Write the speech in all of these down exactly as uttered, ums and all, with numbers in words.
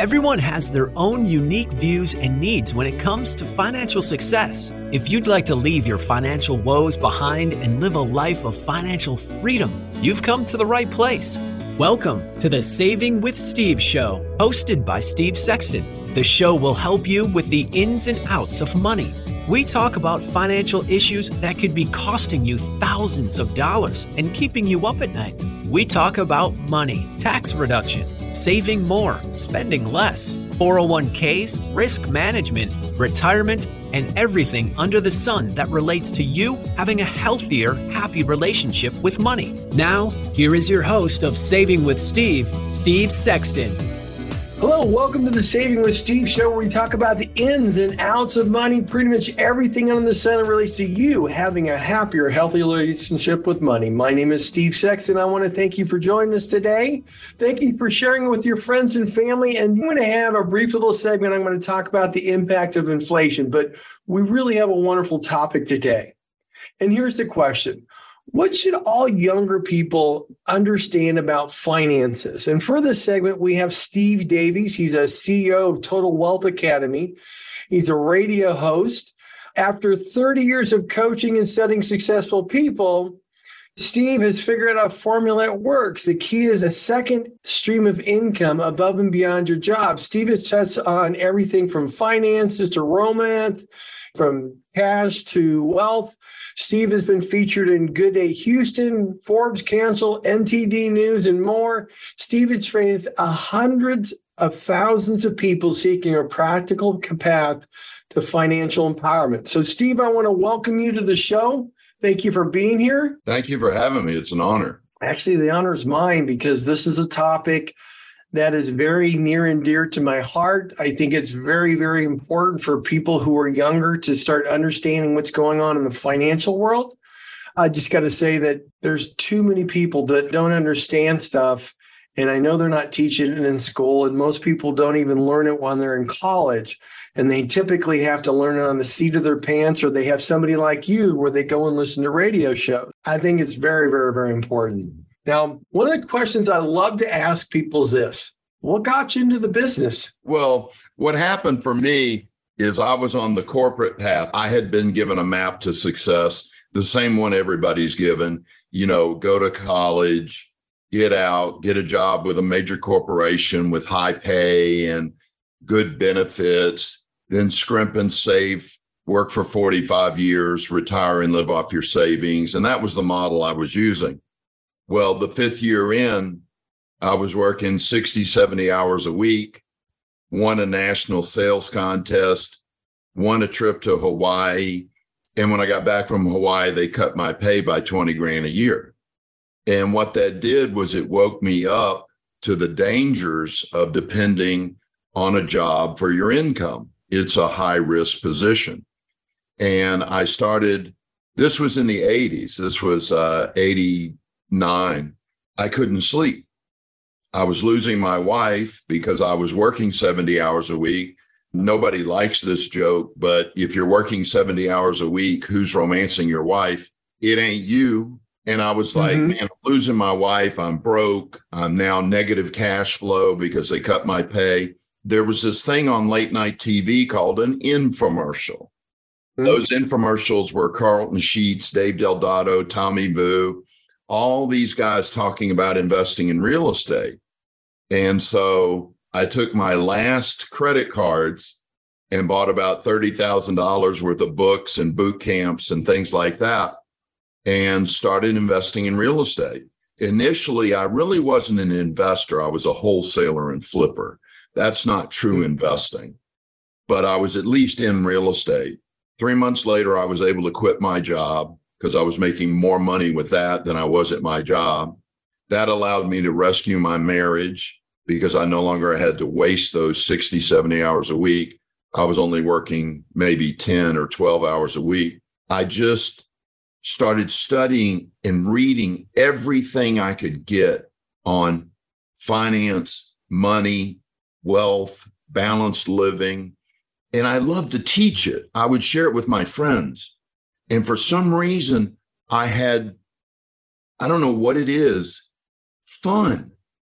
Everyone has their own unique views and needs when it comes to financial success. If you'd like to leave your financial woes behind and live a life of financial freedom, you've come to the right place. Welcome to the Saving with Steve show, hosted by Steve Sexton. The show will help you with the ins and outs of money. We talk about financial issues that could be costing you thousands of dollars and keeping you up at night. We talk about money, tax reduction, saving more, spending less, four oh one k's, risk management, retirement, and everything under the sun that relates to you having a healthier, happy relationship with money. Now, here is your host of Saving with Steve, Steve Sexton. Hello, welcome to the Saving with Steve show, where we talk about the ins and outs of money, pretty much everything under the sun that relates to you having a happier, healthier relationship with money. My name is Steve Sexton. I want to thank you for joining us today. Thank you for sharing it with your friends and family. And I'm going to have a brief little segment. I'm going to talk about the impact of inflation, but we really have a wonderful topic today. And here's the question. What should all younger people understand about finances? And for this segment, we have Steve Davies. He's a C E O of Total Wealth Academy. He's a radio host. After thirty years of coaching and studying successful people, Steve has figured out a formula that works. The key is a second stream of income above and beyond your job. Steve has touched on everything from finances to romance, from cash to wealth. Steve has been featured in Good Day Houston, Forbes Council, N T D News, and more. Steve has trained hundreds of thousands of people seeking a practical path to financial empowerment. So, Steve, I want to welcome you to the show. Thank you for being here. Thank you for having me. It's an honor. Actually, the honor is mine because this is a topic that is very near and dear to my heart. I think it's very, very important for people who are younger to start understanding what's going on in the financial world. I just got to say that there's too many people that don't understand stuff. And I know they're not teaching it in school, and most people don't even learn it when they're in college. And they typically have to learn it on the seat of their pants, or they have somebody like you where they go and listen to radio shows. I think it's very, very, very important. Now, one of the questions I love to ask people is this: what got you into the business? Well, what happened for me is I was on the corporate path. I had been given a map to success, the same one everybody's given, you know, go to college, get out, get a job with a major corporation with high pay and good benefits, then scrimp and save, work for forty-five years, retire and live off your savings. And that was the model I was using. Well, the fifth year in, I was working sixty, seventy hours a week, won a national sales contest, won a trip to Hawaii. And when I got back from Hawaii, they cut my pay by twenty grand a year. And what that did was it woke me up to the dangers of depending on a job for your income. It's a high risk position. And I started, this was in the eighties. This was uh, eighty-nine. I couldn't sleep. I was losing my wife because I was working seventy hours a week. Nobody likes this joke, but if you're working seventy hours a week, who's romancing your wife? It ain't you. And I was like, mm-hmm. man, I'm losing my wife. I'm broke. I'm now negative cash flow because they cut my pay. There was this thing on late night T V called an infomercial. Mm-hmm. Those infomercials were Carlton Sheets, Dave Delgado, Tommy Vu, all these guys talking about investing in real estate. And so I took my last credit cards and bought about thirty thousand dollars worth of books and boot camps and things like that, and started investing in real estate. Initially, I really wasn't an investor. I was a wholesaler and flipper. That's not true investing, but I was at least in real estate. Three months later, I was able to quit my job because I was making more money with that than I was at my job. That allowed me to rescue my marriage because I no longer had to waste those sixty, seventy hours a week. I was only working maybe ten or twelve hours a week. I just started studying and reading everything I could get on finance, money, wealth, balanced living. And I loved to teach it. I would share it with my friends. And for some reason, I had, I don't know what it is, fun.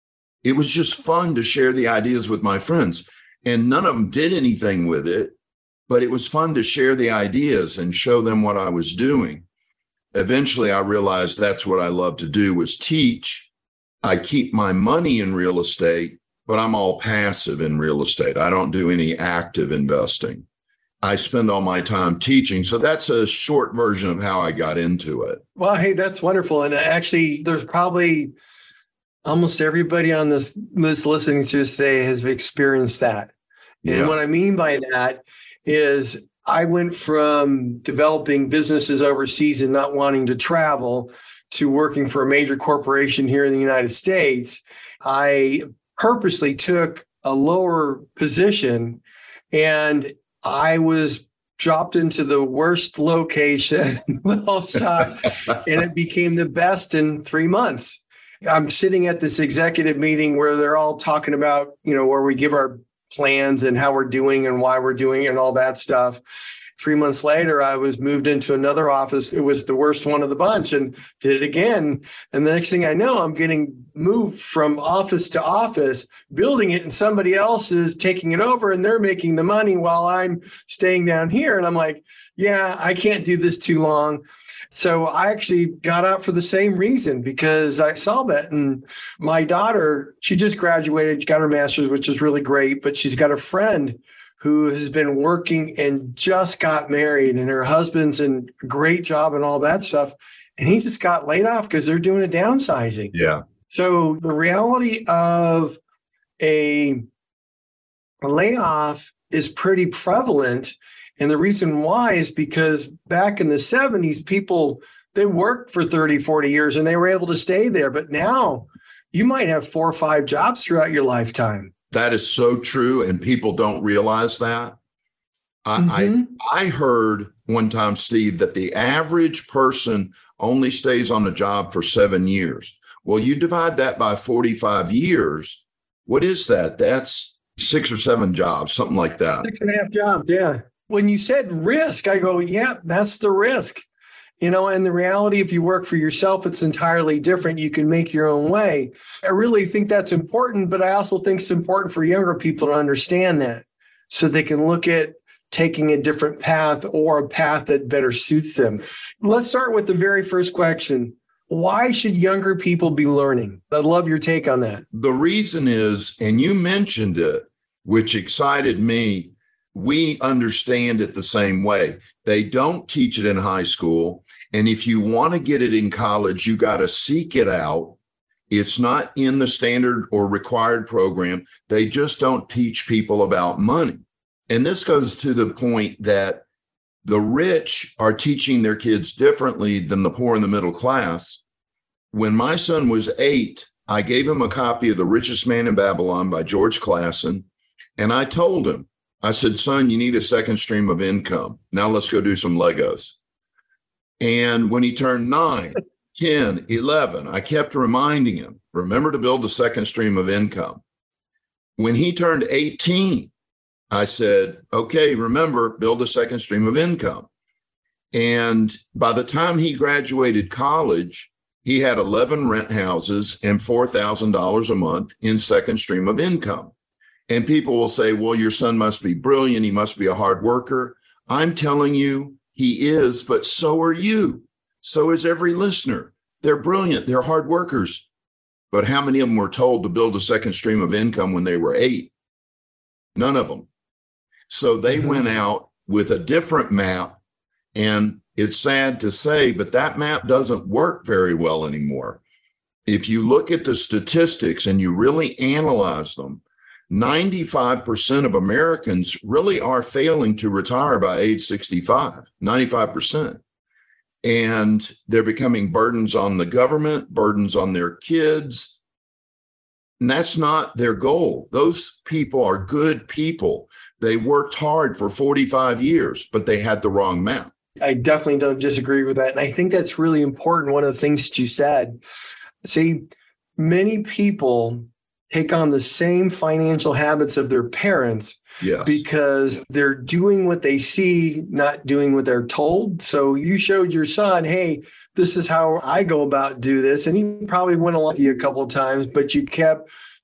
it was just fun to share the ideas with my friends. And none of them did anything with it, but it was fun to share the ideas and show them what I was doing. Eventually, I realized that's what I love to do, was teach. I keep my money in real estate, but I'm all passive in real estate. I don't do any active investing. I spend all my time teaching. So that's a short version of how I got into it. Well, hey, that's wonderful. And actually, there's probably almost everybody on this list listening to us today has experienced that. And Yeah. what I mean by that is I went from developing businesses overseas and not wanting to travel to working for a major corporation here in the United States. I purposely took a lower position, and I was dropped into the worst location, well shot, and it became the best in three months. I'm sitting at this executive meeting where they're all talking about, you know, where we give our plans and how we're doing and why we're doing it and all that stuff. Three months later, I was moved into another office. It was the worst one of the bunch, and did it again. And the next thing I know, I'm getting moved from office to office, building it, and somebody else is taking it over, and they're making the money while I'm staying down here. And I'm like, yeah, I can't do this too long. So I actually got out for the same reason, because I saw that. And my daughter, she just graduated, she got her master's, which is really great, but she's got a friend who has been working and just got married, and her husband's in a great job and all that stuff. And he just got laid off because they're doing a downsizing. Yeah. So the reality of a layoff is pretty prevalent. And the reason why is because back in the seventies, people, they worked for thirty, forty years and they were able to stay there. But now you might have four or five jobs throughout your lifetime. That is so true, and people don't realize that. I, Mm-hmm. I I heard one time, Steve, that the average person only stays on a job for seven years. Well, you divide that by forty-five years. What is that? That's six or seven jobs, something like that. Six and a half jobs, yeah. When you said risk, I go, yeah, that's the risk. You know, and the reality, if you work for yourself, it's entirely different. You can make your own way. I really think that's important, but I also think it's important for younger people to understand that, so they can look at taking a different path or a path that better suits them. Let's start with the very first question. Why should younger people be learning? I'd love your take on that. The reason is, and you mentioned it, which excited me, we understand it the same way. They don't teach it in high school. And if you want to get it in college, you got to seek it out. It's not in the standard or required program. They just don't teach people about money. And this goes to the point that the rich are teaching their kids differently than the poor and the middle class. When my son was eight, I gave him a copy of The Richest Man in Babylon by George Clason. And I told him, I said, son, you need a second stream of income. Now let's go do some Legos. And when he turned nine, ten, eleven, I kept reminding him, remember to build a second stream of income. When he turned eighteen, I said, okay, remember, build a second stream of income. And by the time he graduated college, he had eleven rent houses and four thousand dollars a month in second stream of income. And people will say, well, your son must be brilliant. He must be a hard worker. I'm telling you, he is, but so are you. So is every listener. They're brilliant. They're hard workers. But how many of them were told to build a second stream of income when they were eight? None of them. So they mm-hmm. went out with a different map. And it's sad to say, but that map doesn't work very well anymore. If you look at the statistics and you really analyze them, ninety-five percent of Americans really are failing to retire by age sixty-five, ninety-five percent. And they're becoming burdens on the government, burdens on their kids. And that's not their goal. Those people are good people. They worked hard for forty-five years, but they had the wrong map. I definitely don't disagree with that. And I think that's really important. One of the things that you said, see, many people take on the same financial habits of their parents yes. because they're doing what they see, not doing what they're told. So you showed your son, hey, this is how I go about do this. And he probably went along with you a couple of times, but you kept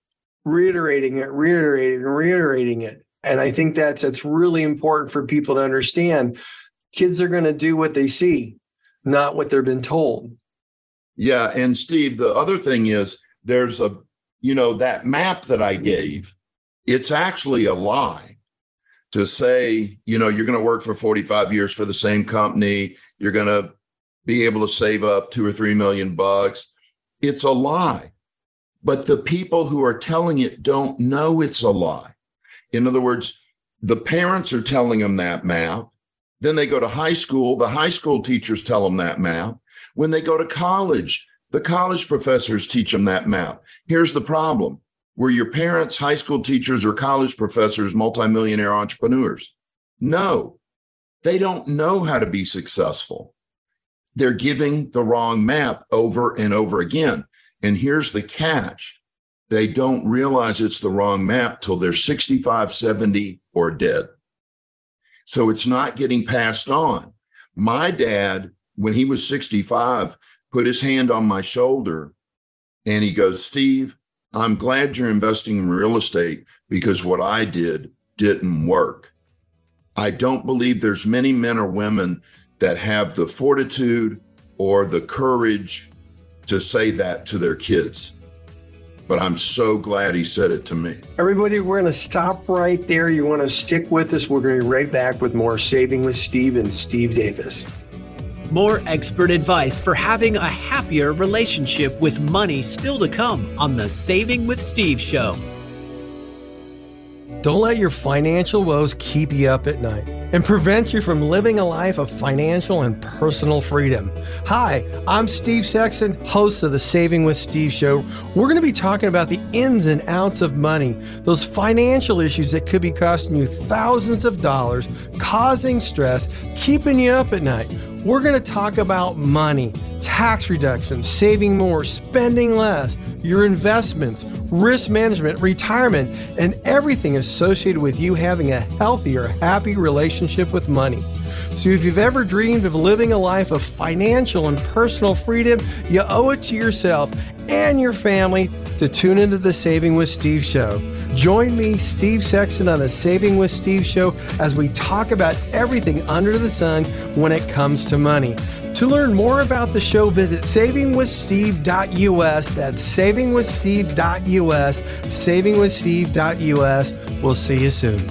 reiterating it, reiterating, reiterating it. And I think that's that's really important for people to understand. Kids are going to do what they see, not what they've been told. Yeah. And Steve, the other thing is there's a, you know, that map that I gave, it's actually a lie to say, you know, you're going to work for forty-five years for the same company. You're going to be able to save up two or three million bucks. It's a lie. But the people who are telling it don't know it's a lie. In other words, the parents are telling them that map. Then they go to high school. The high school teachers tell them that map. When they go to college, the college professors teach them that map. Here's the problem. Were your parents high school teachers or college professors multimillionaire entrepreneurs? No, they don't know how to be successful. They're giving the wrong map over and over again. And here's the catch. They don't realize it's the wrong map till they're sixty-five, seventy, or dead. So it's not getting passed on. My dad, when he was sixty-five, put his hand on my shoulder and he goes, Steve, I'm glad you're investing in real estate because what I did didn't work. I don't believe there's many men or women that have the fortitude or the courage to say that to their kids. But I'm so glad he said it to me. Everybody, we're going to stop right there. You want to stick with us. We're going to be right back with more Saving with Steve and Steve Davis. More expert advice for having a happier relationship with money still to come on the Saving with Steve show. Don't let your financial woes keep you up at night and prevent you from living a life of financial and personal freedom. Hi, I'm Steve Sexton, host of the Saving with Steve show. We're going to be talking about the ins and outs of money, those financial issues that could be costing you thousands of dollars, causing stress, keeping you up at night. We're going to talk about money, tax reduction, saving more, spending less, your investments, risk management, retirement, and everything associated with you having a healthier, happy relationship with money. So if you've ever dreamed of living a life of financial and personal freedom, you owe it to yourself and your family to tune into the Saving with Steve show. Join me, Steve Sexton, on the Saving with Steve show as we talk about everything under the sun when it comes to money. To learn more about the show, visit saving with steve dot u s. That's saving with steve dot u s, saving with steve dot u s. We'll see you soon.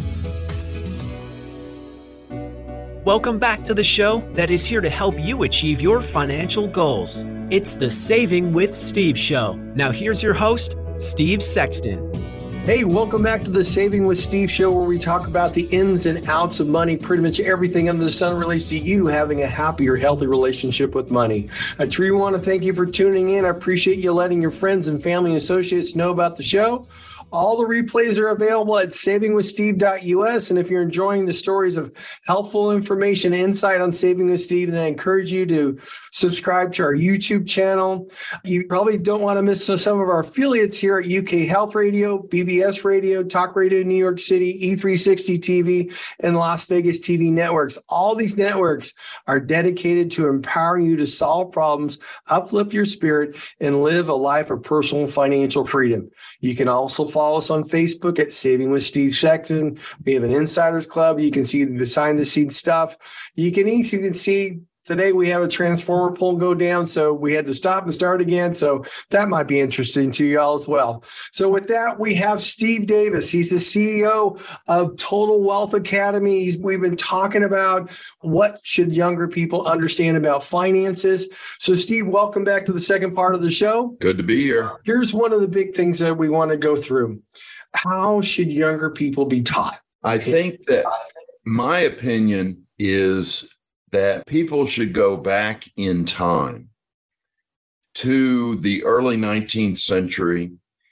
Welcome back to the show that is here to help you achieve your financial goals. It's the Saving with Steve show. Now here's your host, Steve Sexton. Hey, welcome back to the Saving with Steve show, where we talk about the ins and outs of money. Pretty much everything under the sun relates to you having a happier, healthy relationship with money. I truly want to thank you for tuning in. I appreciate you letting your friends and family and associates know about the show. All the replays are available at saving with steve dot u s. And if you're enjoying the stories of helpful information, insight on Saving with Steve, then I encourage you to subscribe to our YouTube channel. You probably don't want to miss some of our affiliates here at U K Health Radio, B B S Radio, Talk Radio New York City, E three sixty T V, and Las Vegas T V networks. All these networks are dedicated to empowering you to solve problems, uplift your spirit, and live a life of personal and financial freedom. You can also follow us on Facebook at Saving with Steve Sexton. We have an Insiders Club. You can see the behind the scenes stuff. You can even see today we have a transformer pole go down, so we had to stop and start again. So that might be interesting to y'all as well. So with that, we have Steve Davis. He's the C E O of Total Wealth Academy. He's, we've been talking about what should younger people understand about finances. So Steve, welcome back to the second part of the show. Good to be here. Here's one of the big things that we want to go through. How should younger people be taught? I think that my opinion is that people should go back in time to the early nineteenth century.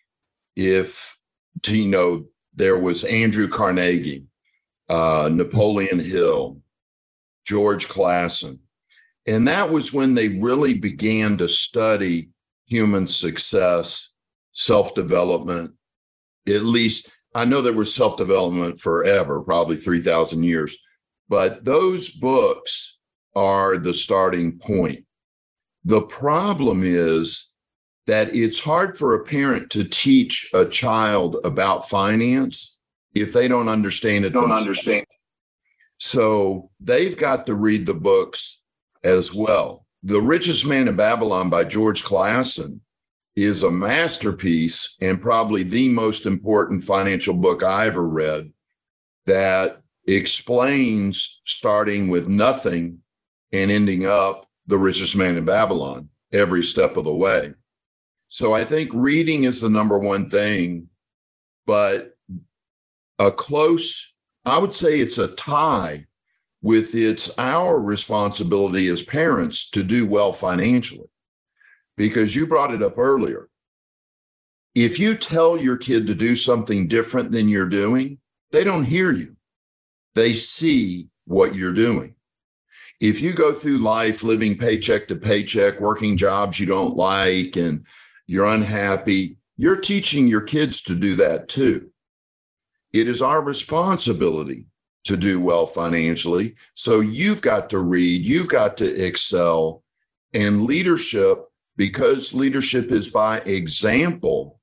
If, you know, there was Andrew Carnegie, uh, Napoleon Hill, George Clason. And that was when they really began to study human success, self-development. At least, I know there was self-development forever, probably three thousand years. But those books are the starting point. The problem is that it's hard for a parent to teach a child about finance if they don't understand it. Don't themselves. understand. So they've got to read the books as well. The Richest Man in Babylon by George Clason is a masterpiece and probably the most important financial book I ever read that explains starting with nothing and ending up the richest man in Babylon every step of the way. So I think reading is the number one thing, but a close, I would say it's a tie with it's our responsibility as parents to do well financially. Because you brought it up earlier. If you tell your kid to do something different than you're doing, they don't hear you. They see what you're doing. If you go through life living paycheck to paycheck, working jobs you don't like, and you're unhappy, you're teaching your kids to do that too. It is our responsibility to do well financially. So you've got to read, you've got to excel, and leadership, because leadership is by example,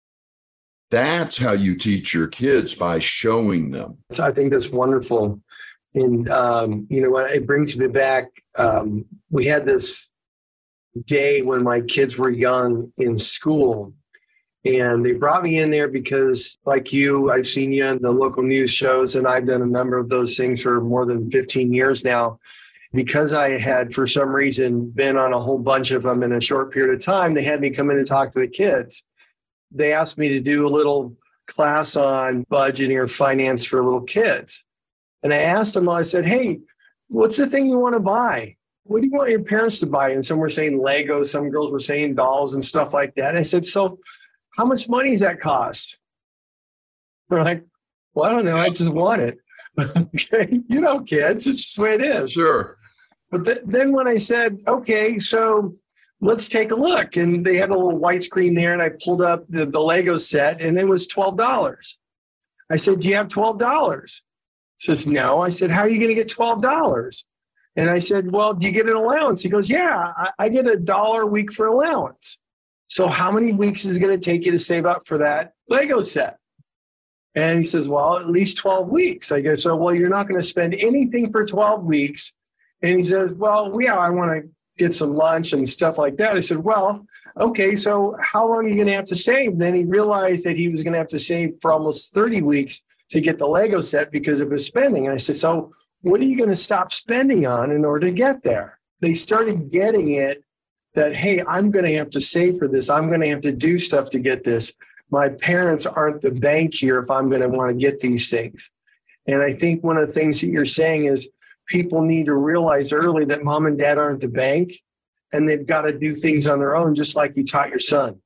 that's how you teach your kids, by showing them. So I think that's wonderful. And, um, you know, it brings me back. Um, we had this day when my kids were young in school, and they brought me in there because, like you, I've seen you on the local news shows, and I've done a number of those things for more than fifteen years now. Because I had, for some reason, been on a whole bunch of them in a short period of time, they had me come in and talk to the kids. They asked me to do a little class on budgeting or finance for little kids. And I asked them, I said, hey, what's the thing you want to buy? What do you want your parents to buy? And some were saying Legos, some girls were saying dolls and stuff like that. And I said, so how much money does that cost? They're like, well, I don't know. I just want it. Okay, you know, kids, it's just the way it is. Sure. But th- then when I said, okay, so let's take a look. And they had a little white screen there, and I pulled up the, the Lego set, and it was twelve dollars. I said, do you have twelve dollars? He says, no. I said, how are you going to get twelve dollars? And I said, well, do you get an allowance? He goes, yeah, I, I get a dollar a week for allowance. So how many weeks is it going to take you to save up for that Lego set? And he says, well, at least twelve weeks. I go, so, well, you're not going to spend anything for twelve weeks. And he says, well, yeah, I want to get some lunch and stuff like that. I said, well, okay, so how long are you going to have to save? Then he realized that he was going to have to save for almost thirty weeks to get the Lego set because of his spending. And I said, so what are you going to stop spending on in order to get there? They started getting it that, hey, I'm going to have to save for this. I'm going to have to do stuff to get this. My parents aren't the bank here if I'm going to want to get these things. And I think one of the things that you're saying is people need to realize early that mom and dad aren't the bank, and they've got to do things on their own, just like you taught your son.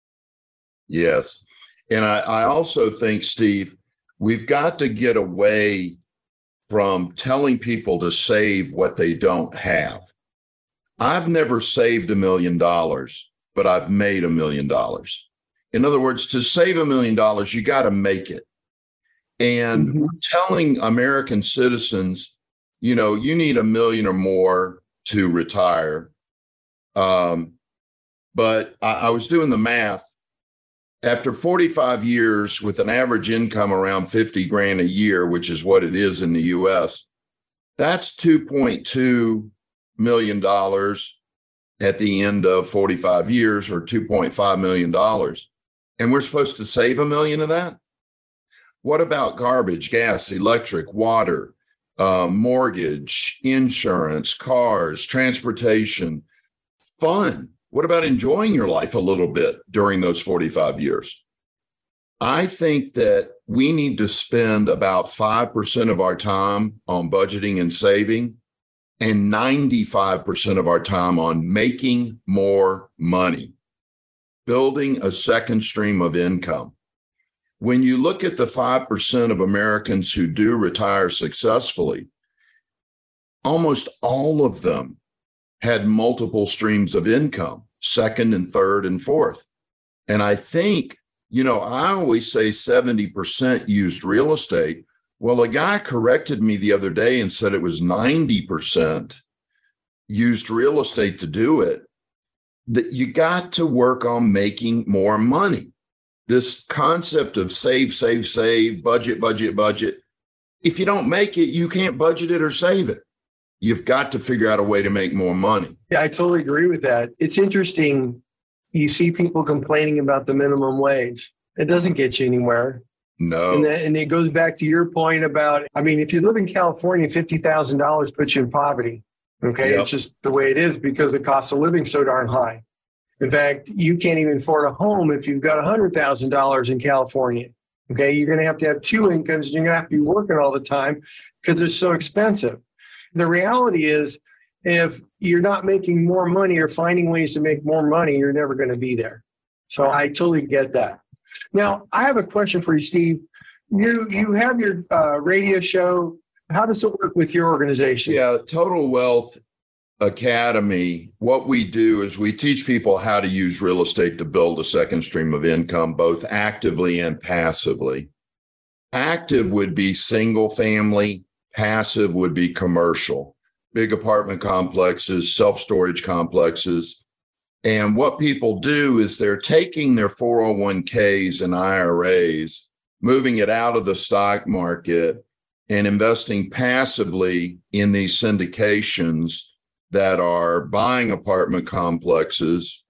Yes. And I, I also think, Steve, we've got to get away from telling people to save what they don't have. I've never saved a million dollars, but I've made a million dollars. In other words, to save a million dollars, you got to make it. And mm-hmm. telling American citizens, you know, you need a million or more to retire. Um, but I, I was doing the math. After forty-five years with an average income around fifty grand a year, which is what it is in the U S, that's two point two million dollars at the end of forty-five years, or two point five million dollars. And we're supposed to save a million of that? What about garbage, gas, electric, water, uh, mortgage, insurance, cars, transportation, fun? What about enjoying your life a little bit during those forty-five years? I think that we need to spend about five percent of our time on budgeting and saving, and ninety-five percent of our time on making more money, building a second stream of income. When you look at the five percent of Americans who do retire successfully, almost all of them had multiple streams of income, second and third and fourth. And I think, you know, I always say seventy percent used real estate. Well, a guy corrected me the other day and said it was ninety percent used real estate to do it. that you got to work on making more money. This concept of save, save, save, budget, budget, budget. If you don't make it, you can't budget it or save it. You've got to figure out a way to make more money. Yeah, I totally agree with that. It's interesting. You see people complaining about the minimum wage. It doesn't get you anywhere. No. And, that, and it goes back to your point about, I mean, if you live in California, fifty thousand dollars puts you in poverty. Okay. Yep. It's just the way it is because the cost of living is so darn high. In fact, you can't even afford a home if you've got one hundred thousand dollars in California. Okay. You're going to have to have two incomes and you're going to have to be working all the time because they're so expensive. The reality is, if you're not making more money or finding ways to make more money, you're never going to be there. So I totally get that. Now, I have a question for you, Steve. You you have your uh, radio show. How does it work with your organization? Yeah, Total Wealth Academy, what we do is we teach people how to use real estate to build a second stream of income, both actively and passively. Active would be single family, passive would be commercial, big apartment complexes, self-storage complexes. And what people do is they're taking their four oh one k's and I R As, moving it out of the stock market and investing passively in these syndications that are buying apartment complexes.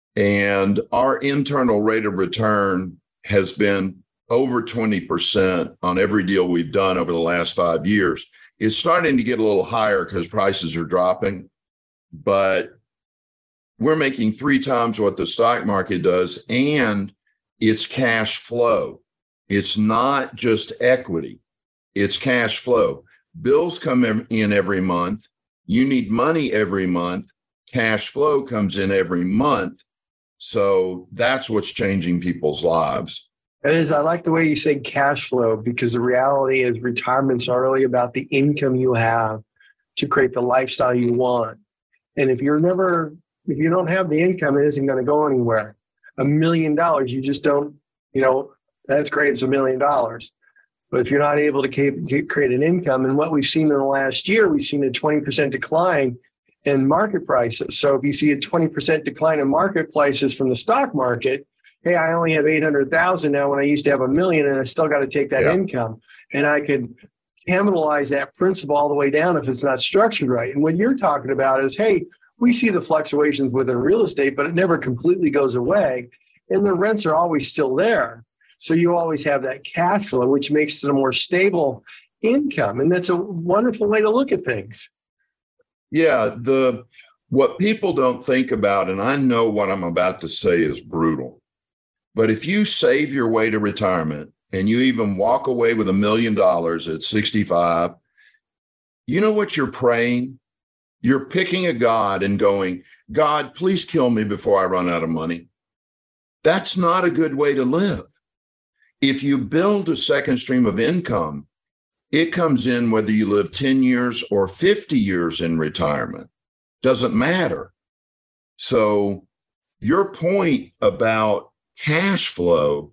And our internal rate of return has been over twenty percent on every deal we've done over the last five years. It's starting to get a little higher because prices are dropping, but we're making three times what the stock market does, and it's cash flow. It's not just equity. It's cash flow. Bills come in every month. You need money every month. Cash flow comes in every month. So that's what's changing people's lives. It is. I like the way you say cash flow, because the reality is retirement's not really about the income you have to create the lifestyle you want. And if you're never, if you don't have the income, it isn't going to go anywhere. A million dollars, you just don't, you know, that's great. It's a million dollars. But if you're not able to keep, create an income, and what we've seen in the last year, we've seen a twenty percent decline in market prices. So if you see a twenty percent decline in market prices from the stock market, hey, I only have eight hundred thousand now when I used to have a million, and I still got to take that yeah. income. And I could capitalize that principal all the way down if it's not structured right. And what you're talking about is, hey, we see the fluctuations within real estate, but it never completely goes away. And the rents are always still there. So you always have that cash flow, which makes it a more stable income. And that's a wonderful way to look at things. Yeah, the what people don't think about, and I know what I'm about to say is brutal, but if you save your way to retirement and you even walk away with a million dollars at sixty-five, you know what you're praying? You're picking a God and going, God, please kill me before I run out of money. That's not a good way to live. If you build a second stream of income, it comes in whether you live ten years or fifty years in retirement. Doesn't matter. So your point about cash flow,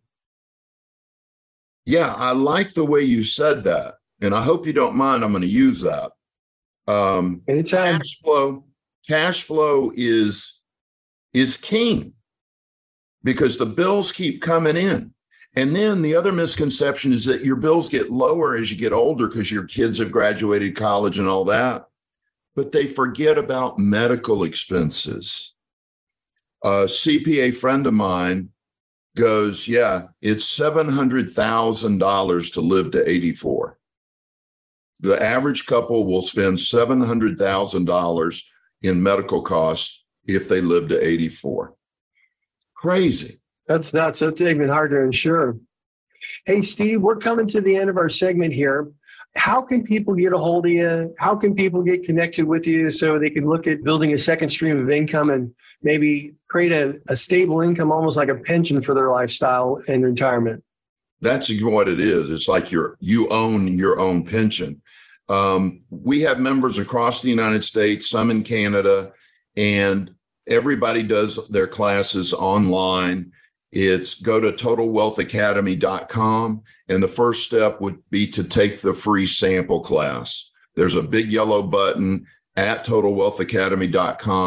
yeah, I like the way you said that. And I hope you don't mind, I'm going to use that. Um, Anytime. Cash flow, cash flow is, is king because the bills keep coming in. And then the other misconception is that your bills get lower as you get older because your kids have graduated college and all that. But they forget about medical expenses. A C P A friend of mine goes, yeah, it's seven hundred thousand dollars to live to eighty-four. The average couple will spend seven hundred thousand dollars in medical costs if they live to eighty-four. Crazy. That's nuts. That's even hard to insure. Hey, Steve, we're coming to the end of our segment here. How can people get a hold of you? How can people get connected with you so they can look at building a second stream of income and maybe create a, a stable income, almost like a pension for their lifestyle and retirement? That's what it is. It's like you're, you own your own pension. Um, we have members across the United States, some in Canada, and everybody does their classes online. It's go to total wealth academy dot com. And the first step would be to take the free sample class. There's a big yellow button at total wealth academy dot com.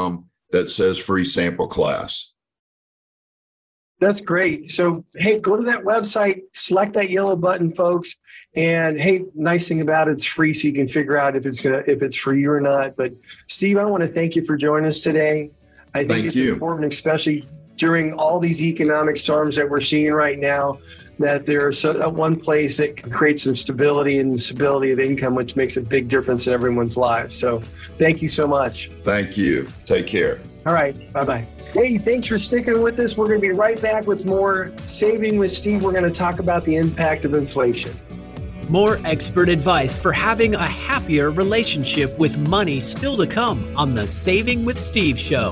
that says free sample class. That's great. So, hey, go to that website, select that yellow button, folks. And hey, nice thing about it, it's free, so you can figure out if it's gonna if it's for you or not. But Steve, I want to thank you for joining us today. I think Thank it's you. important, especially during all these economic storms that we're seeing right now, that there's a, one place that can create some stability and stability of income, which makes a big difference in everyone's lives. So thank you so much. Thank you. Take care. All right. Bye-bye. Hey, thanks for sticking with us. We're going to be right back with more Saving with Steve. We're going to talk about the impact of inflation. More expert advice for having a happier relationship with money still to come on the Saving with Steve show.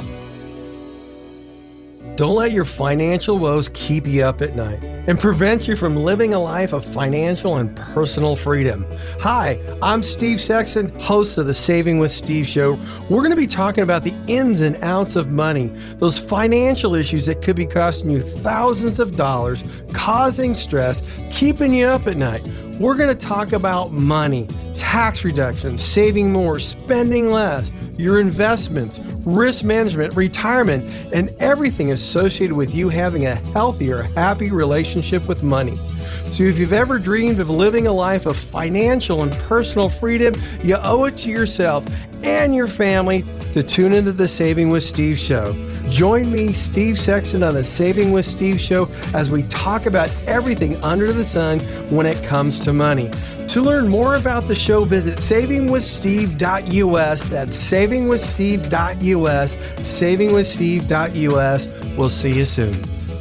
Don't let your financial woes keep you up at night and prevent you from living a life of financial and personal freedom. Hi, I'm Steve Sexton, host of the Saving with Steve show. We're going to be talking about the ins and outs of money, those financial issues that could be costing you thousands of dollars, causing stress, keeping you up at night. We're going to talk about money, tax reduction, saving more, spending less, your investments, risk management, retirement, and everything associated with you having a healthier, happy relationship with money. So if you've ever dreamed of living a life of financial and personal freedom, you owe it to yourself and your family to tune into the Saving with Steve show. Join me, Steve Sexton, on the Saving with Steve show as we talk about everything under the sun when it comes to money. To learn more about the show, visit saving with steve dot u s. That's saving with steve dot u s. saving with steve dot u s. We'll see you soon.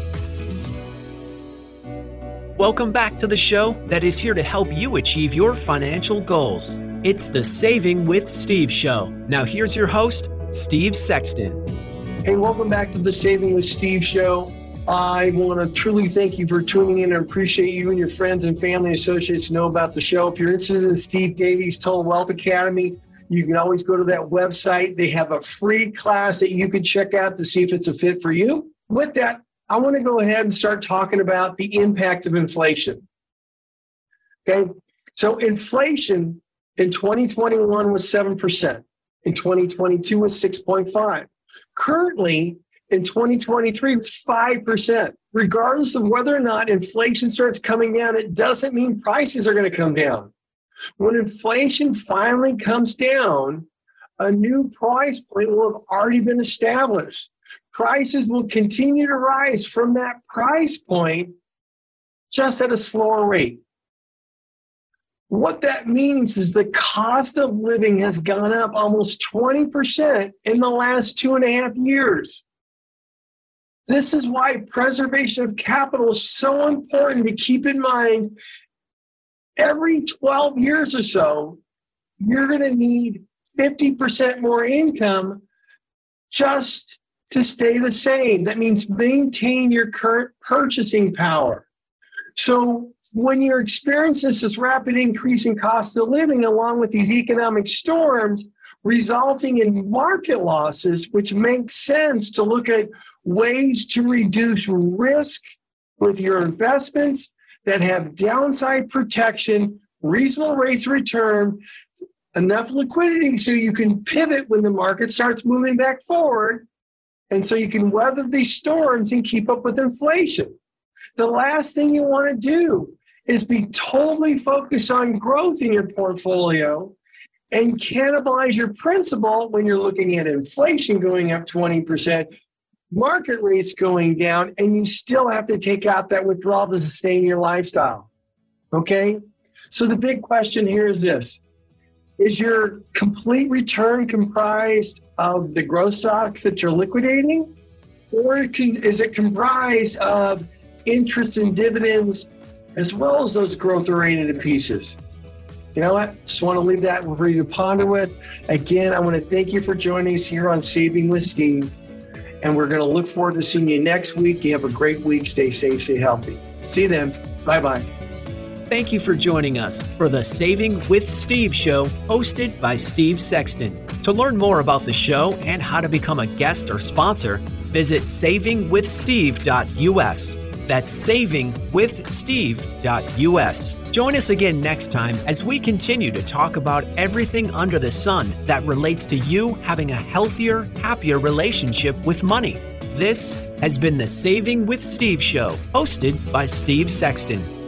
Welcome back to the show that is here to help you achieve your financial goals. It's the Saving with Steve show. Now here's your host, Steve Sexton. Hey, welcome back to the Saving with Steve show. I want to truly thank you for tuning in and appreciate you and your friends and family and associates know about the show. If you're interested in Steve Davies Total Wealth Academy, you can always go to that website. They have a free class that you can check out to see if it's a fit for you. With that, I want to go ahead and start talking about the impact of inflation. Okay, so inflation in twenty twenty-one was seven percent. In twenty twenty-two was six point five. Currently, in twenty twenty-three, it's five percent. Regardless of whether or not inflation starts coming down, it doesn't mean prices are going to come down. When inflation finally comes down, a new price point will have already been established. Prices will continue to rise from that price point, just at a slower rate. What that means is the cost of living has gone up almost twenty percent in the last two and a half years. This is why preservation of capital is so important to keep in mind. Every twelve years or so, you're going to need fifty percent more income just to stay the same. That means maintain your current purchasing power. So when you're experiencing this rapid increase in cost of living, along with these economic storms resulting in market losses, which makes sense to look at ways to reduce risk with your investments that have downside protection, reasonable rates of return, enough liquidity so you can pivot when the market starts moving back forward, and so you can weather these storms and keep up with inflation. The last thing you want to do is be totally focused on growth in your portfolio and cannibalize your principal when you're looking at inflation going up twenty percent, market rates going down, and you still have to take out that withdrawal to sustain your lifestyle. Okay? So the big question here is this. Is your complete return comprised of the growth stocks that you're liquidating? Or is it comprised of interest and dividends as well as those growth-oriented pieces? You know what? Just want to leave that for you to ponder with. Again, I want to thank you for joining us here on Saving with Steve. And we're going to look forward to seeing you next week. You have a great week. Stay safe, stay healthy. See you then. Bye-bye. Thank you for joining us for the Saving with Steve show, hosted by Steve Sexton. To learn more about the show and how to become a guest or sponsor, visit saving with steve dot u s. That's saving with steve dot U S. Join us again next time as we continue to talk about everything under the sun that relates to you having a healthier, happier relationship with money. This has been the Saving with Steve Show, hosted by Steve Sexton.